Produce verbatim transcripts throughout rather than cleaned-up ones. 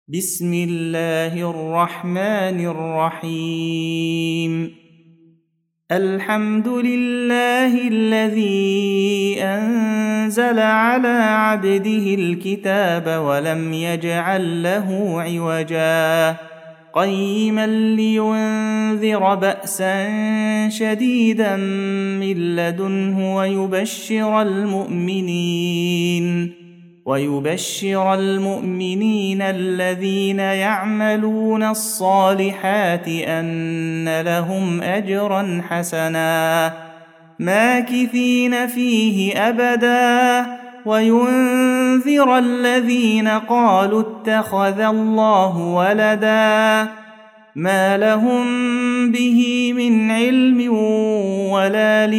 بسم الله الرحمن الرحيم. الحمد لله الذي أنزل على عبده الكتاب ولم يجعل له عوجا قيما لينذر بأسا شديدا من لدنه ويبشر المؤمنين ويبشر المؤمنين الذين يعملون الصالحات أن لهم أجرا حسنا ماكثين فيه أبدا وينذر الذين قالوا اتخذ الله ولدا ما لهم به من علم ولا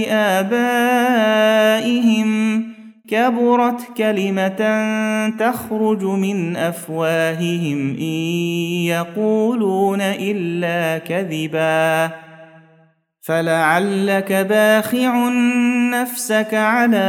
لآبائهم كبرت كلمة تخرج من أفواههم إن يقولون إلا كذبا فلعلك باخع نفسك على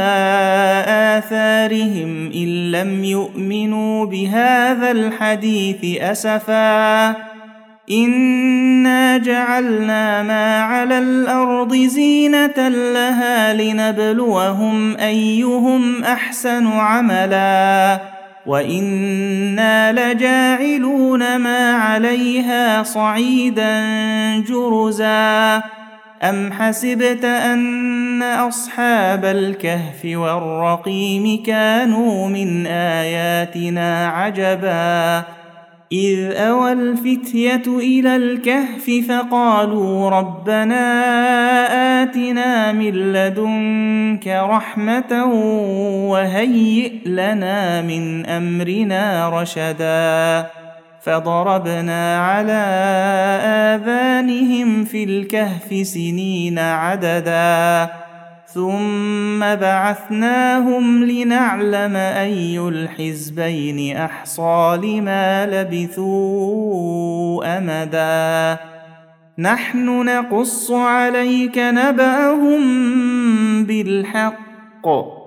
آثارهم إن لم يؤمنوا بهذا الحديث أسفا إنا جعلنا ما على الأرض زينة لها لنبلوهم أيهم أحسن عملا وإنا لجاعلون ما عليها صعيدا جرزا أم حسبت أن أصحاب الكهف والرقيم كانوا من آياتنا عجبا إذ أوى الفتية إلى الكهف فقالوا ربنا آتنا من لدنك رحمة وهيئ لنا من أمرنا رشدا فضربنا على آذانهم في الكهف سنين عددا ثم بعثناهم لنعلم أي الحزبين أحصى لما لبثوا أمدا نحن نقص عليك نبأهم بالحق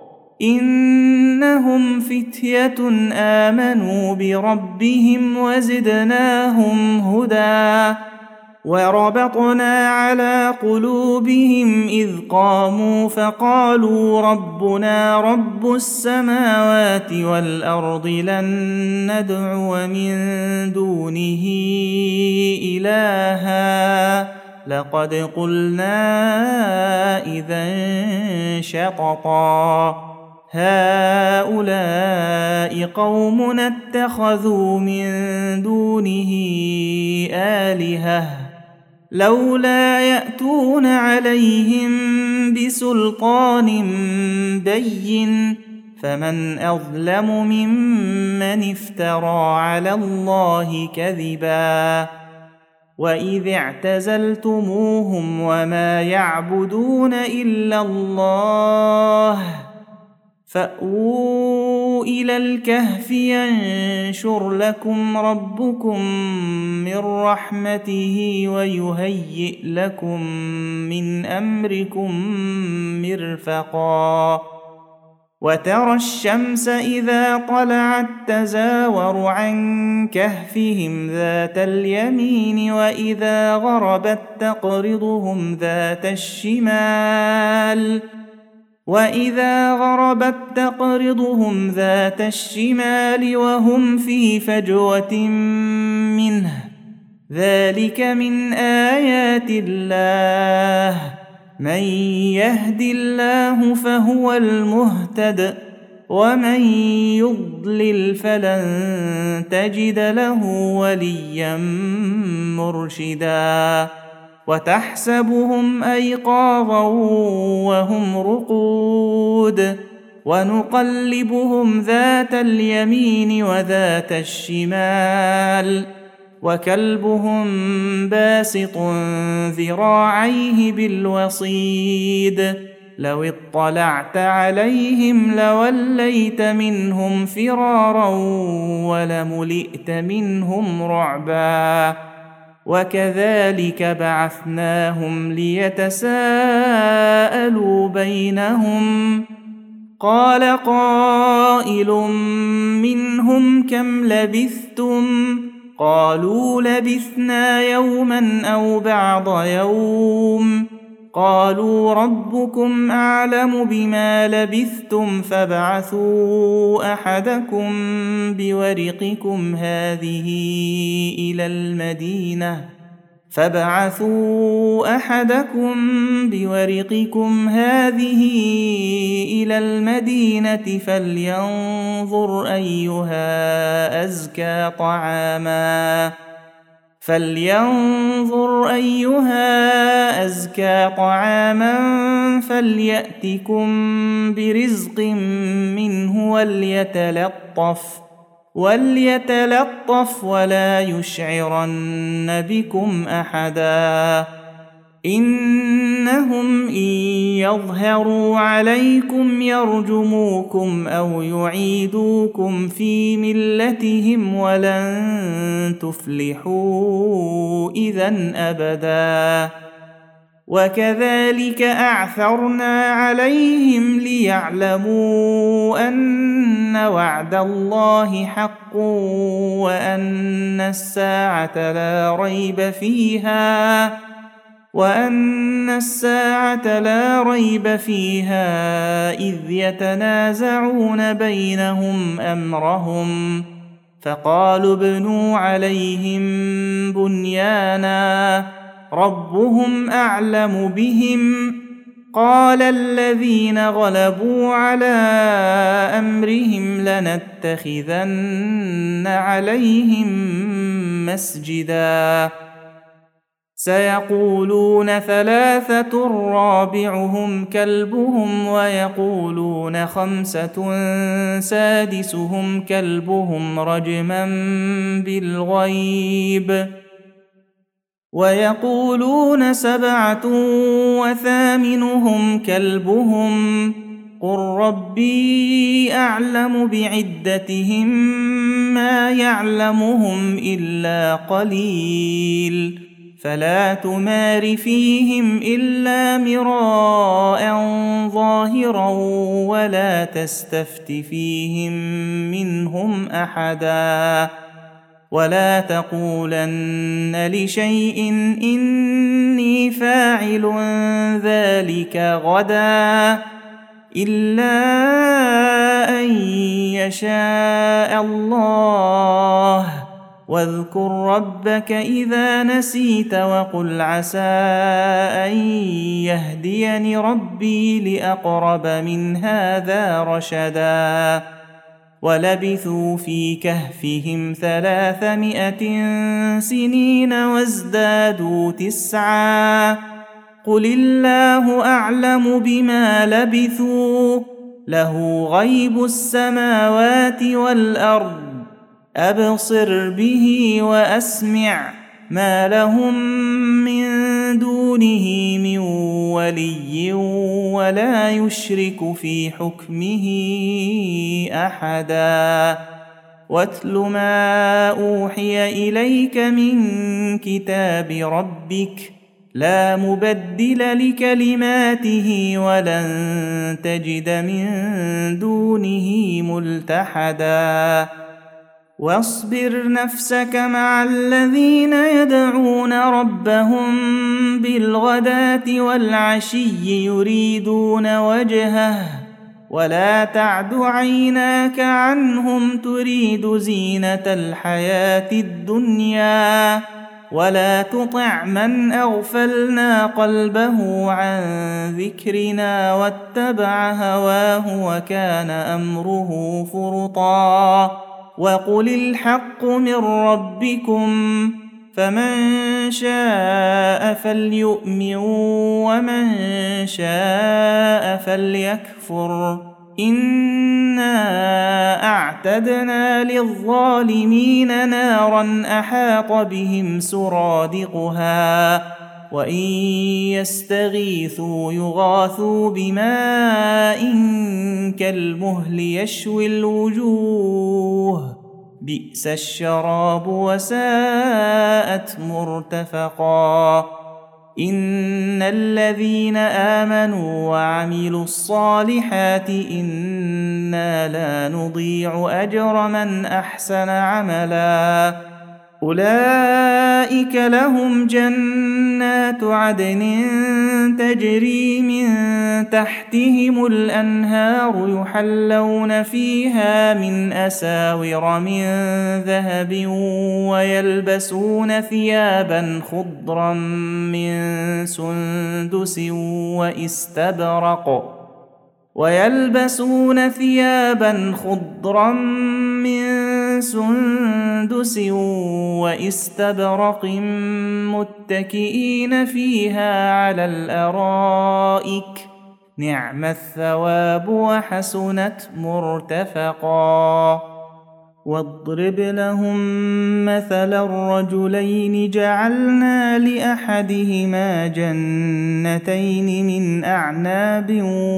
إنهم فتية آمنوا بربهم وزدناهم هدى وربطنا على قلوبهم إذ قاموا فقالوا ربنا رب السماوات والأرض لن ندعو من دونه إلها لقد قلنا إذا شططا هؤلاء قومنا اتخذوا من دونه آلهة لولا يأتون عليهم بسلطان بين فمن أظلم ممن افترى على الله كذبا وإذ اعتزلتموهم وما يعبدون إلا الله فأووا إلى الكهف ينشر لكم ربكم من رحمته ويهيئ لكم من أمركم مرفقا وترى الشمس إذا طلعت تزاور عن كهفهم ذات اليمين وإذا غربت تقرضهم ذات الشمال وإذا غربت تقرضهم ذات الشمال وهم في فجوة منه ذلك من آيات الله من يهد الله فهو المهتد ومن يضلل فلن تجد له وليا مرشدا وتحسبهم أيقاظا وهم رقود ونقلبهم ذات اليمين وذات الشمال وكلبهم باسط ذراعيه بالوصيد لو اطلعت عليهم لوليت منهم فرارا ولملئت منهم رعبا وكذلك بعثناهم ليتساءلوا بينهم قال قائل منهم كم لبثتم قالوا لبثنا يوما أو بعض يوم قالوا ربكم أعلم بما لبثتم فابعثوا أحدكم بورقكم هذه إلى المدينة فابعثوا أحدكم بورقكم هذه إلى المدينة فلينظر أيها أزكى طعاما فلينظر أيها أزكى طعاما فليأتكم برزق منه وليتلطف وليتلطف ولا يشعرن بكم أحدا إنهم إن يظهروا عليكم يرجموكم أو يعيدوكم في ملتهم ولن تفلحوا إذن أبدا وكذلك أعثرنا عليهم ليعلموا أن وعد الله حق وأن الساعة لا ريب فيها وأن الساعة لا ريب فيها إذ يتنازعون بينهم أمرهم فقالوا ابنوا عليهم بنيانا ربهم أعلم بهم قال الذين غلبوا على أمرهم لنتخذن عليهم مسجدا سيقولون ثلاثة رابعهم كلبهم ويقولون خمسة سادسهم كلبهم رجما بالغيب ويقولون سبعة وثامنهم كلبهم قل ربي أعلم بعدتهم ما يعلمهم إلا قليل فلا تمار فيهم إلا مراء ظاهرا ولا تستفت فيهم منهم أحدا ولا تقولن لشيء إني فاعل ذلك غدا إلا أن يشاء الله واذكر ربك إذا نسيت وقل عسى أن يهديني ربي لأقرب من هذا رشدا ولبثوا في كهفهم ثلاثمائة سنين وازدادوا تسعا قل الله أعلم بما لبثوا له غيب السماوات والأرض أبصر به وأسمع ما لهم من دونه من ولي ولا يشرك في حكمه أحدا واتل ما أوحي إليك من كتاب ربك لا مبدل لكلماته ولن تجد من دونه ملتحدا واصبر نفسك مع الذين يدعون ربهم بالغداة والعشي يريدون وجهه ولا تعد عيناك عنهم تريد زينة الحياة الدنيا ولا تطع من أغفلنا قلبه عن ذكرنا واتبع هواه وكان أمره فرطا وقل الحق من ربكم فمن شاء فليؤمن ومن شاء فليكفر إنا أعتدنا للظالمين نارا أحاط بهم سرادقها وإن يستغيثوا يغاثوا بماء كالمهل يشوي الوجوه بئس الشراب وساءت مرتفقا إن الذين آمنوا وعملوا الصالحات إنا لا نضيع أجر من أحسن عملا أولئك لهم جنات عدن تجري من تحتهم الأنهار يحلون فيها من أساور من ذهب ويلبسون ثيابا خضرا من سندس واستبرق ويلبسون ثيابا خضرا من سندس واستبرق متكئين فيها على الأرائك نعم الثواب وحسنت مرتفقا. واضرب لهم مثل الرجلين جعلنا لأحدهما جنتين من أعناب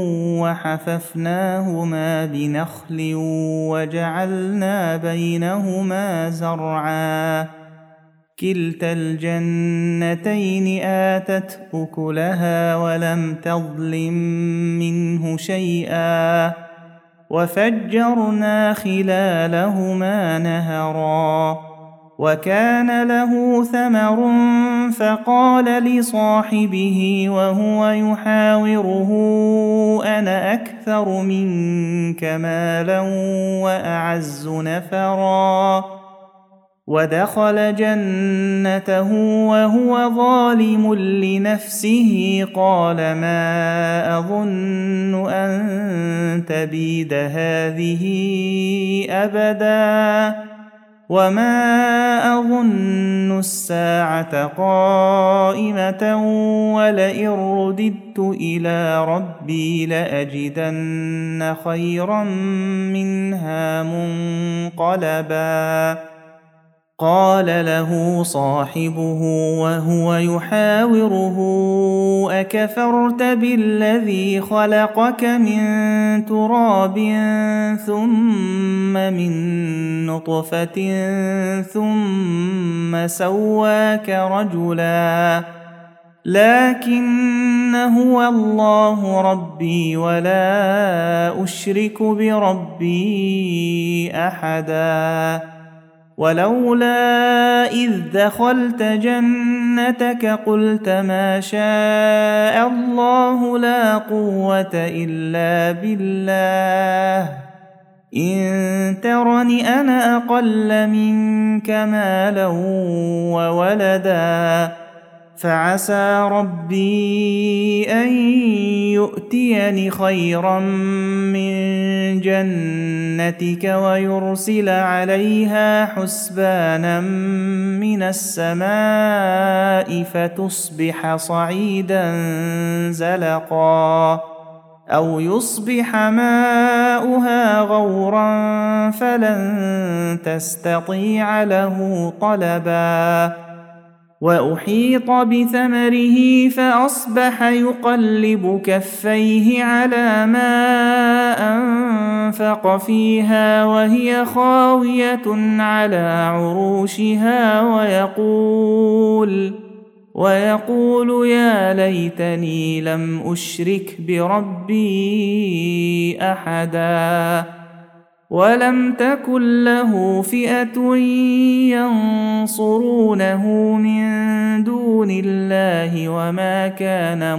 وحففناهما بنخل وجعلنا بينهما زرعا كلتا الجنتين آتت أكلها ولم تظلم منه شيئا وفجرنا خلالهما نهرا وكان له ثمر فقال لصاحبه وهو يحاوره أنا أكثر منك مالا وأعز نفرا ودخل جنته وهو ظالم لنفسه قال ما أظن أن تبيد هذه أبدا وما أظن الساعة قائمة ولئن رددت إلى ربي لأجدن خيرا منها منقلبا. قال له صاحبه وهو يحاوره أكفرت بالذي خلقك من تراب ثم من نطفة ثم سواك رجلا لكن هو الله ربي ولا أشرك بربي أحدا. ولولا إذ دخلت جنتك قلت ما شاء الله لا قوة إلا بالله إن ترني أنا أقل منك مالا وولدا فعسى ربي أن يؤتيني خيرا من جنتك ويرسل عليها حسبانا من السماء فتصبح صعيدا زلقا أو يصبح ماؤها غورا فلن تستطيع له طلبا. وأحيط بثمره فأصبح يقلب كفيه على ما أنفق فيها وهي خاوية على عروشها ويقول ويقول يا ليتني لم أشرك بربي أحدا ولم تكن له فئة ينصرونه من دون الله وما كان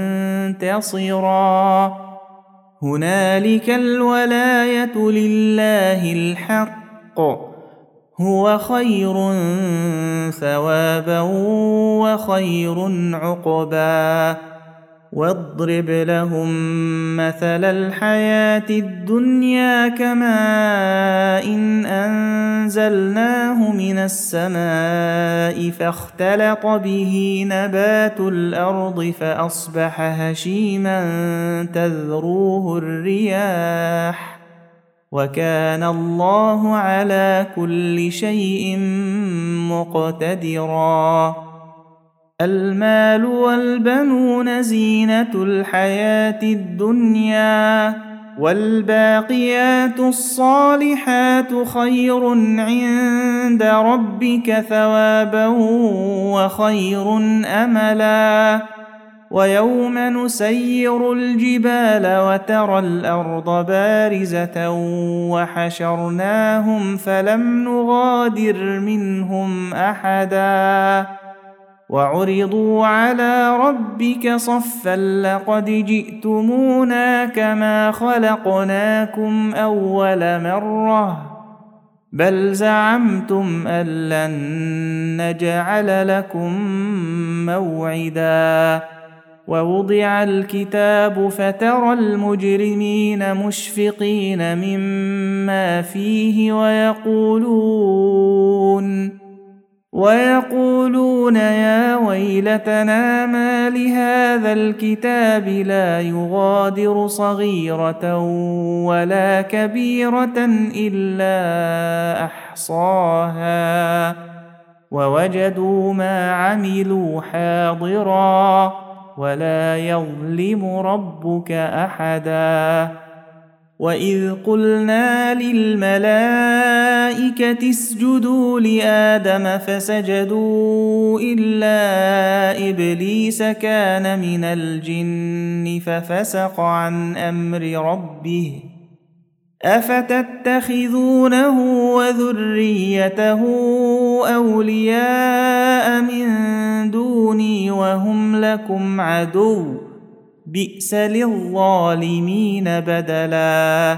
منتصرا. هنالك الولاية لله الحق هو خير ثوابا وخير عقبا. واضرب لهم مثل الحياة الدنيا كماء إن أنزلناه من السماء فاختلط به نبات الأرض فأصبح هشيما تذروه الرياح وكان الله على كل شيء مقتدرا. المال والبنون زينة الحياة الدنيا والباقيات الصالحات خير عند ربك ثوابا وخير أملا. ويوم نسير الجبال وترى الأرض بارزة وحشرناهم فلم نغادر منهم أحدا وعرضوا على ربك صفا لقد جئتمونا كما خلقناكم أول مرة بل زعمتم أن لن نجعل لكم موعدا ووضع الكتاب فترى المجرمين مشفقين مما فيه ويقولون ويقولون يا ويلتنا ما لهذا الكتاب لا يغادر صغيرة ولا كبيرة إلا أحصاها ووجدوا ما عملوا حاضرا ولا يظلم ربك أحدا وإذ قلنا للملائكة اسجدوا لآدم فسجدوا إلا إبليس كان من الجن ففسق عن أمر ربه أفتتخذونه وذريته أولياء من دوني وهم لكم عدو بئس للظالمين بدلا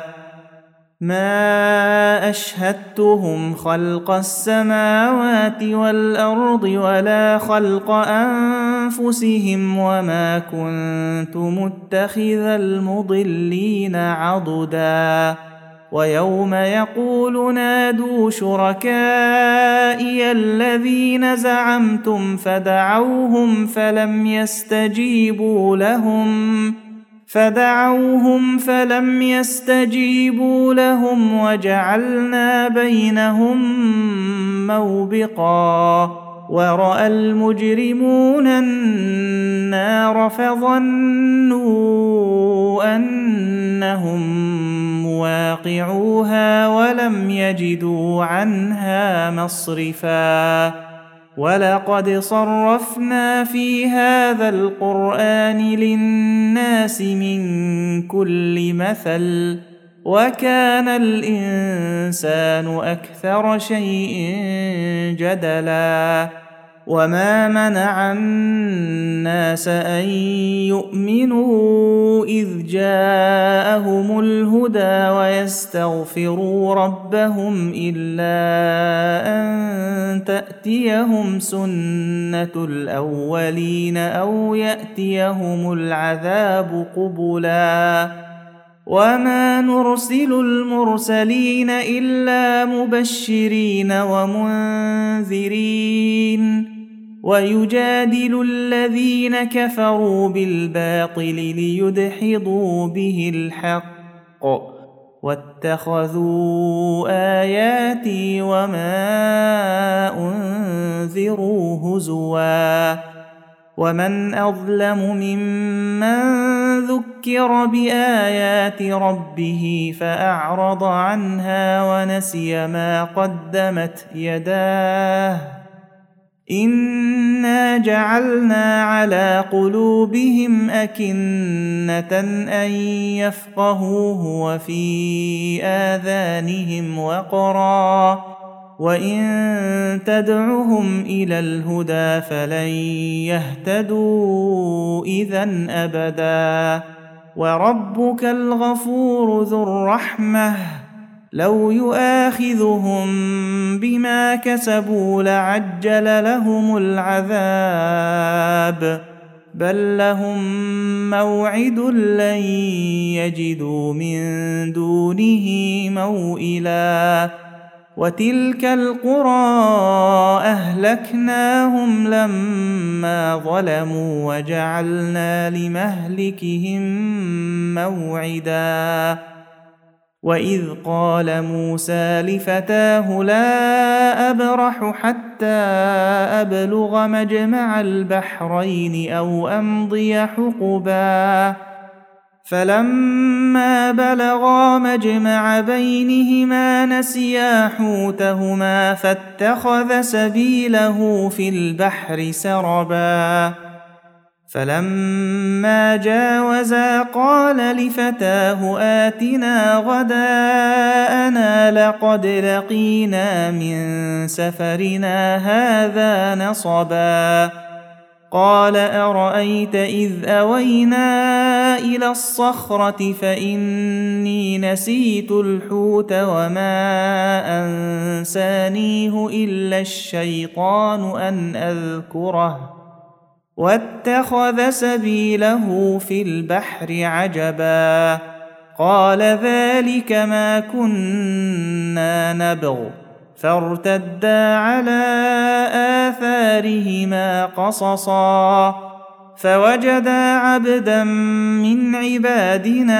ما أشهدتهم خلق السماوات والأرض ولا خلق أنفسهم وما كنت متخذ المضلين عضدا ويوم يقول نادوا شركائي الذين زعمتم فدعوهم فلم يستجيبوا لهم فدعوهم فلم يستجيبوا لهم وجعلنا بينهم موبقا ورأى المجرمون النار فظنوا أنهم مواقعوها ولم يجدوا عنها مصرفا ولقد صرفنا في هذا القرآن للناس من كل مثل وكان الإنسان أكثر شيء جدلا وما منع الناس أن يؤمنوا إذ جاءهم الهدى ويستغفروا ربهم إلا أن تأتيهم سنة الأولين أو يأتيهم العذاب قبلا وما نرسل المرسلين إلا مبشرين ومنذرين ويجادل الذين كفروا بالباطل ليدحضوا به الحق واتخذوا آياتي وما أنذروا هزوا ومن أظلم ممن ذكر بآيات ربه فأعرض عنها ونسي ما قدمت يداه إنا جعلنا على قلوبهم أكنة أن يفقهوه وفي آذانهم وقرا وإن تدعهم إلى الهدى فلن يهتدوا إذن أبدا وربك الغفور ذو الرحمة لو يؤاخذهم بما كسبوا لعجل لهم العذاب بل لهم موعد لن يجدوا من دونه موئلا وتلك القرى أهلكناهم لما ظلموا وجعلنا لمهلكهم موعدا وإذ قال موسى لفتاه لا أبرح حتى أبلغ مجمع البحرين أو أمضي حقبا فلما بلغا مجمع بينهما نسيا حوتهما فاتخذ سبيله في البحر سربا فلما جاوزا قال لفتاه آتنا غداءنا لقد لقينا من سفرنا هذا نصبا قال أرأيت إذ أوينا إلى الصخرة فإني نسيت الحوت وما أنسانيه إلا الشيطان أن أذكره واتخذ سبيله في البحر عجبا قال ذلك ما كنا نبغ فارتدا على آثارهما قصصا فوجدا عبدا من عبادنا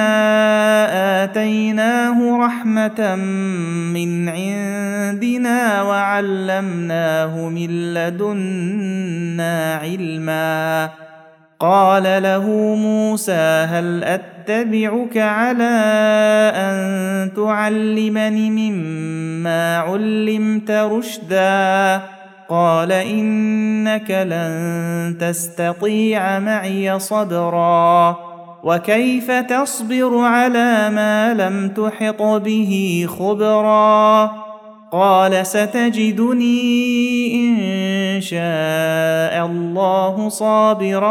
آتيناه رحمة من عندنا وعلمناه من لدنا علما قال له موسى هل أتبعك على أن تعلمني مما علمت رشدا قال إنك لن تستطيع معي صبرا وكيف تصبر على ما لم تحط به خبرا قال ستجدني إن شاء الله صابرا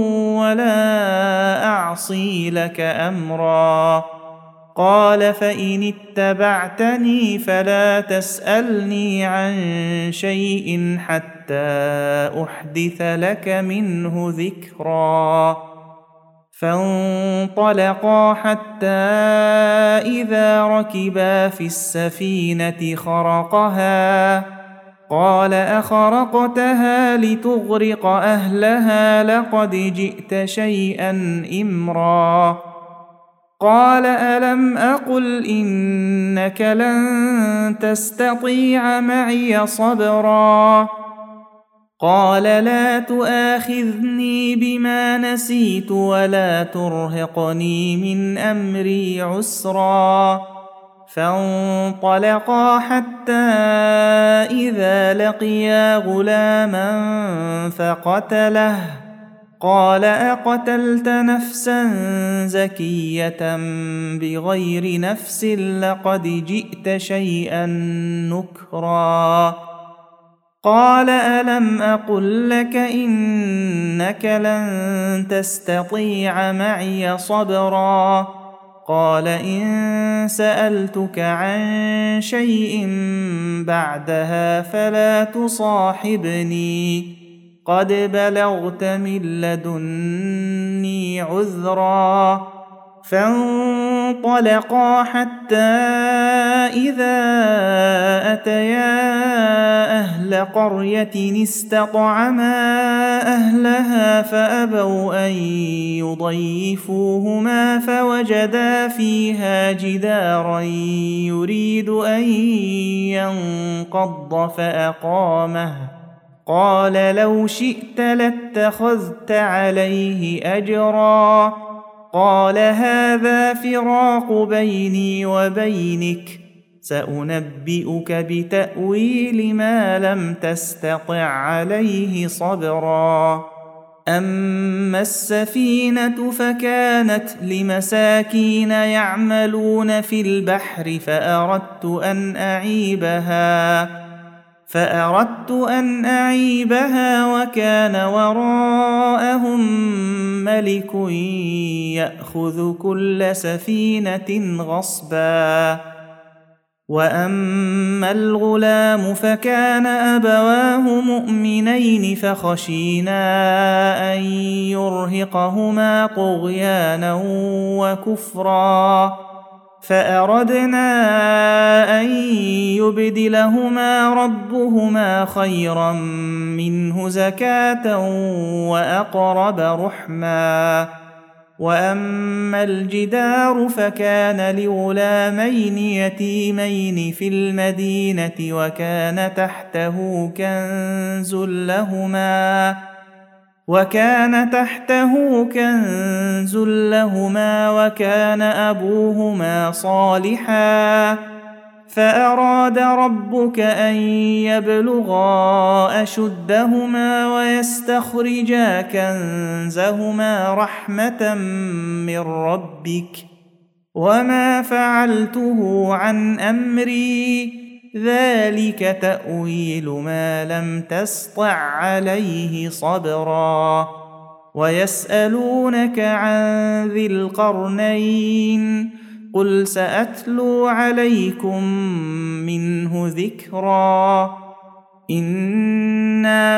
ولا أعصي لك أمرا قال فإن اتبعتني فلا تسألني عن شيء حتى أحدث لك منه ذكرا فانطلقا حتى إذا ركبا في السفينة خرقها قال أخرقتها لتغرق أهلها لقد جئت شيئا إمرا قال ألم أقل إنك لن تستطيع معي صبرا قال لا تؤاخذني بما نسيت ولا ترهقني من أمري عسرا فانطلقا حتى إذا لقيا غلاما فقتله قال أقتلت نفسا زكية بغير نفس لقد جئت شيئا نكرا قال ألم أقل لك إنك لن تستطيع معي صبرا قال إن سألتك عن شيء بعدها فلا تصاحبني قد بلغت من لدني عذرا فانطلقا حتى إذا أتيا أهل قرية استطعما أهلها فأبوا أن يضيفوهما فوجدا فيها جدارا يريد أن ينقض فأقامه قال لو شئت لاتخذت عليه أجرا قال هذا فراق بيني وبينك سأنبئك بتأويل ما لم تستطع عليه صبرا أما السفينة فكانت لمساكين يعملون في البحر فأردت أن أعيبها فأردت أن أعيبها وكان وراءهم ملك يأخذ كل سفينة غصبا وأما الغلام فكان أبواه مؤمنين فخشينا أن يرهقهما طغيانا وكفرا فأردنا أن يبدلهما ربهما خيرا منه زكاة وأقرب رحما وأما الجدار فكان لغلامين يتيمين في المدينة وكان تحته كنز لهما وكان تحته كنز لهما وكان أبوهما صالحا فأراد ربك أن يبلغا أشدهما ويستخرجا كنزهما رحمة من ربك وما فعلته عن أمري ذلك تأويل ما لم تسطع عليه صبرا ويسألونك عن ذي القرنين قل سأتلو عليكم منه ذكرا إنا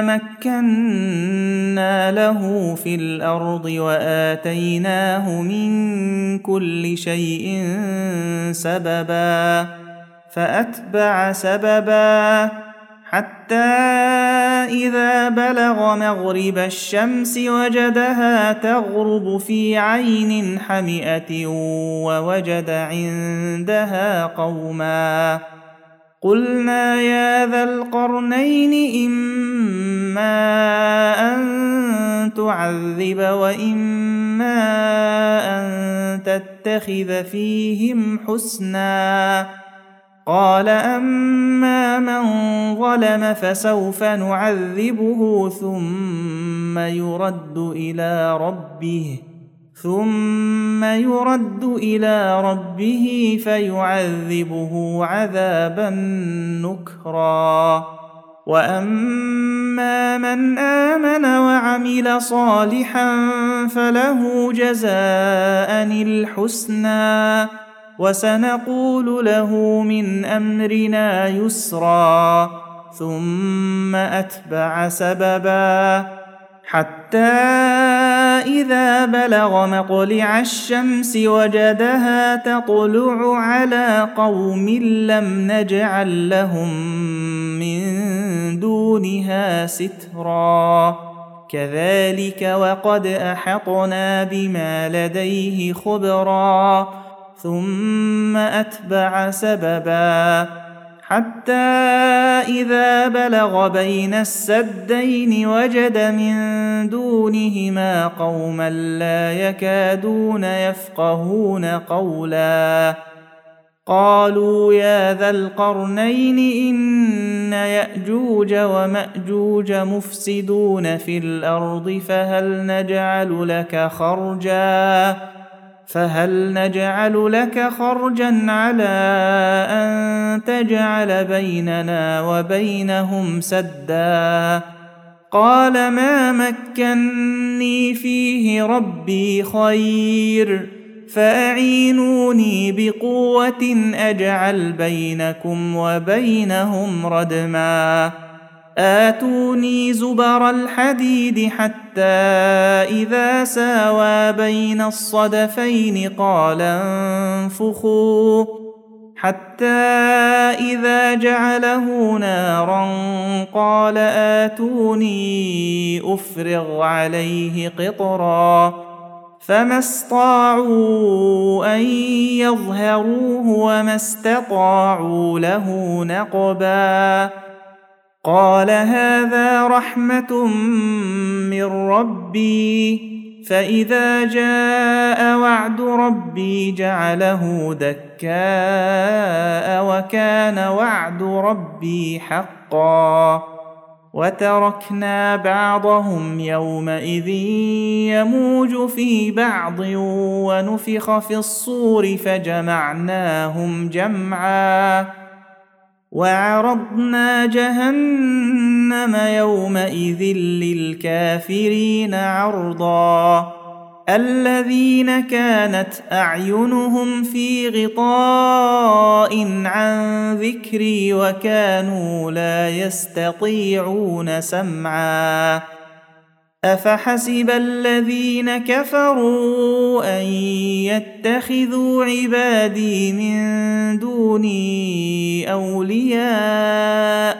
مكنا له في الأرض وآتيناه من كل شيء سببا فأتبع سببا حتى إذا بلغ مغرب الشمس وجدها تغرب في عين حمئة ووجد عندها قوما قلنا يا ذا القرنين إما أن تعذب وإما أن تتخذ فيهم حسنا قال أما من ظلم فسوف نعذبه ثم يرد إلى ربه ثم يرد إلى ربه فيعذبه عذابا نكرا وأما من آمن وعمل صالحا فله جزاء الحسنى وسنقول له من أمرنا يسرا ثم أتبع سببا حتى إذا بلغ مطلع الشمس وجدها تطلع على قوم لم نجعل لهم من دونها سترا كذلك وقد أحطنا بما لديه خبرا ثم أتبع سببا حتى إذا بلغ بين السدين وجد من دونهما قوما لا يكادون يفقهون قولا قالوا يا ذا القرنين إن يأجوج ومأجوج مفسدون في الأرض فهل نجعل لك خرجا فهل نجعل لك خرجا على أن تجعل بيننا وبينهم سدا قال ما مكني فيه ربي خير فأعينوني بقوة أجعل بينكم وبينهم ردما آتوني زبر الحديد حتى إذا ساوى بين الصدفين قال انفخوا حتى إذا جعله نارا قال آتوني أفرغ عليه قطرا فما استطاعوا أن يظهروه وما استطاعوا له نقبا قال هذا رحمة من ربي فإذا جاء وعد ربي جعله دكاء وكان وعد ربي حقا وتركنا بعضهم يومئذ يموج في بعض ونفخ في الصور فجمعناهم جمعا وعرضنا جهنم يومئذ للكافرين عرضا الذين كانت أعينهم في غطاء عن ذكري وكانوا لا يستطيعون سمعا أفحسب الذين كفروا أن يتخذوا عبادي من دوني أولياء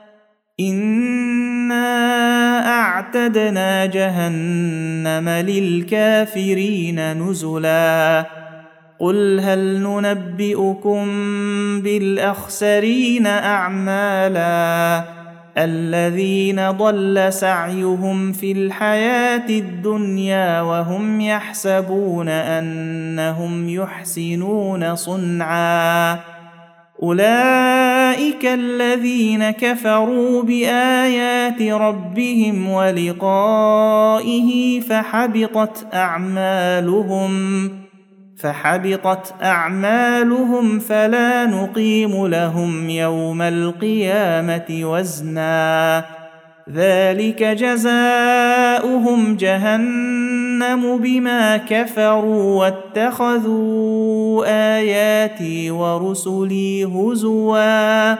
إنا أعتدنا جهنم للكافرين نزلا قل هل ننبئكم بالأخسرين أعمالا الذين ضل سعيهم في الحياة الدنيا وهم يحسبون أنهم يحسنون صنعا أولئك الذين كفروا بآيات ربهم ولقائه فحبطت أعمالهم فحبطت أعمالهم فلا نقيم لهم يوم القيامة وزنا ذلك جزاؤهم جهنم بما كفروا واتخذوا آياتي ورسلي هزوا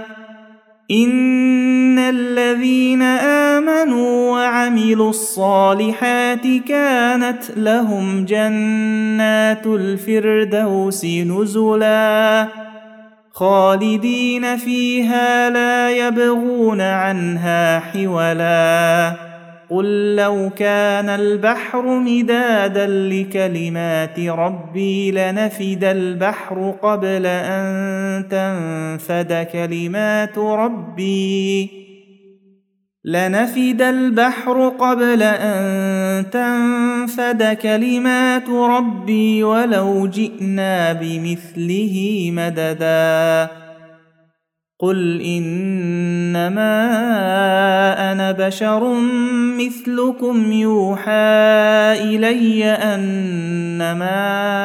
إن الذين آمنوا وعملوا الصالحات كانت لهم جنات الفردوس نزلا خالدين فيها لا يبغون عنها حولا قل لو كان البحر مدادا لكلمات ربي لنفد البحر قبل أن تنفد كلمات ربي لنفد البحر قبل أن تنفد كلمات ربي ولو جئنا بمثله مددا قل إنما أنا بشر مثلكم يوحى إلي أنما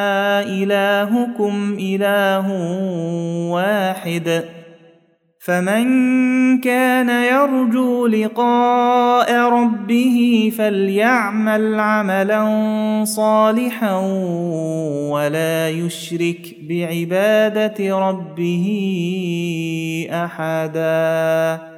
إلهكم إله واحد فمن كان يرجو لقاء ربه فليعمل عملا صالحا ولا يشرك بعبادة ربه أحدا.